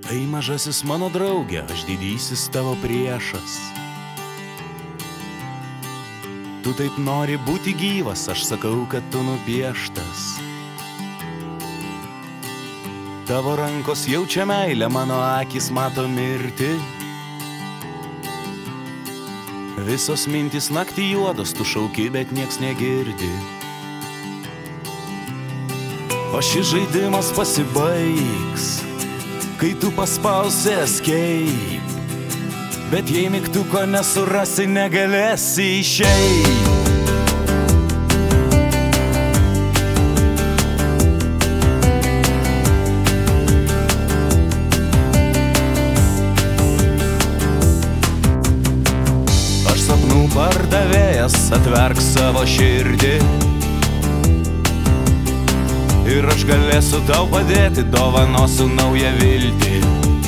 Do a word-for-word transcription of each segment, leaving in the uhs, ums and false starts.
Tai mažasis mano draugė, aš didysis tavo priešas. Tu taip nori būti gyvas, aš sakau, kad tu nupieštas. Tavo rankos jaučia meilę, mano akis mato mirtį. Visos mintys naktį juodos, tu šauki, bet nieks negirdi. O šis žaidimas pasibaigs, kai tu paspausi escape. Bet jei mygtuko nesurasi, negalėsi išeit. Aš sapnų pardavėjas, atverk savo širdį. Ir aš galėsiu tau padėti, dovanosiu naują viltį.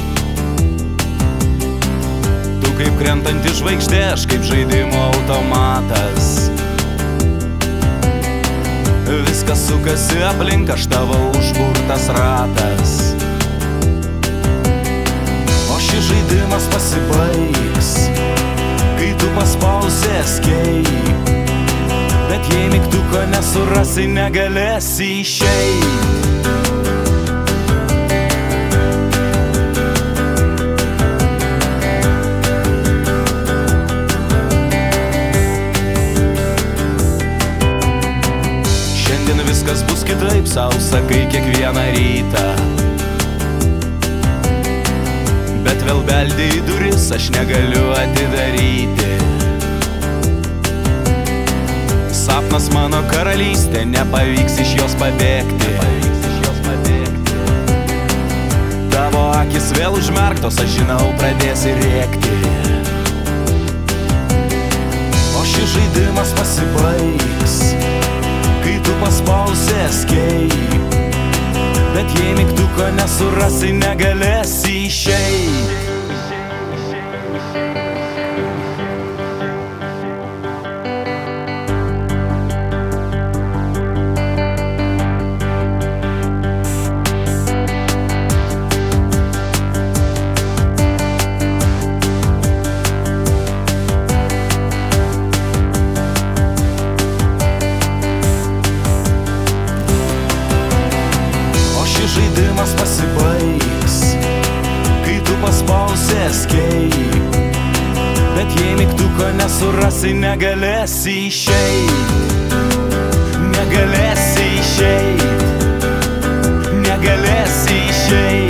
Tu kaip krentanti žvaigždė, aš kaip žaidimo automatas. Viskas sukasi aplink, aš tavo užburtas ratas. O šis žaidimas pasibaigs, kai tu paspausi escape. Bet jei mygtuko nesurasi, negalėsi išeit. Šiandien viskas bus kitaip, sau sakai kiekvieną rytą. Bet vėl beldė į duris, aš negaliu atidaryti. Sapnas mano karalystė, nepavyks iš jos pabėgti. Tavo akis vėl užmerktos, aš žinau, pradėsi rėkti. O šis žaidimas pasibaigs, kai tu paspausi escape. Bet jei mygtuko nesurasi, negalėsi išeit. Žaidimas pasibaigs, kai tu paspausi escape. Bet jei mygtuko nesurasi, negalėsi išeit. Negalėsi išeit. Negalėsi išeit.